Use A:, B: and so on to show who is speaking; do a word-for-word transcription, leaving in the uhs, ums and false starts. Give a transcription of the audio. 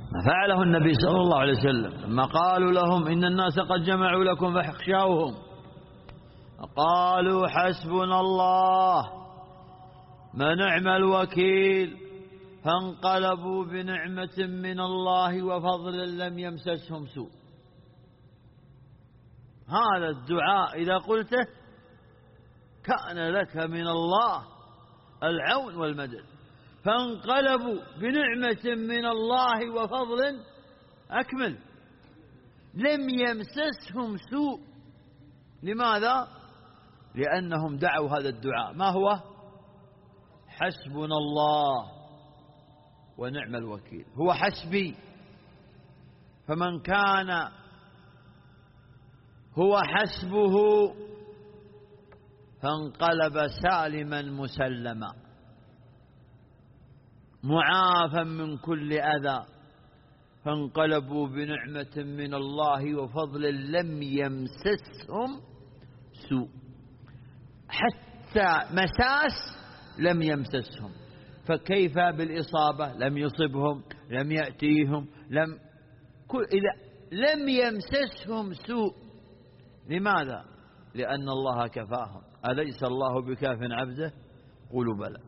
A: فعله النبي صلى الله عليه وسلم لما قالوا لهم إن الناس قد جمعوا لكم فاخشوهم، قالوا حسبنا الله ونعم الوكيل، فانقلبوا بنعمة من الله وفضل لم يمسسهم سوء. هذا الدعاء إذا قلته كان لك من الله العون والمدد. فانقلبوا بنعمة من الله وفضل أكمل لم يمسسهم سوء. لماذا؟ لأنهم دعوا هذا الدعاء. ما هو؟ حسبنا الله ونعم الوكيل، هو حسبي. فمن كان هو حسبه فانقلب سالما مسلما معافا من كل أذى، فانقلبوا بنعمة من الله وفضل لم يمسسهم سوء. حتى مساس لم يمسسهم، فكيف بالإصابة؟ لم يصبهم، لم يأتيهم، لم كل إذا لم يمسسهم سوء. لماذا؟ لأن الله كفاهم. أليس الله بكاف عبده؟ قولوا بلى.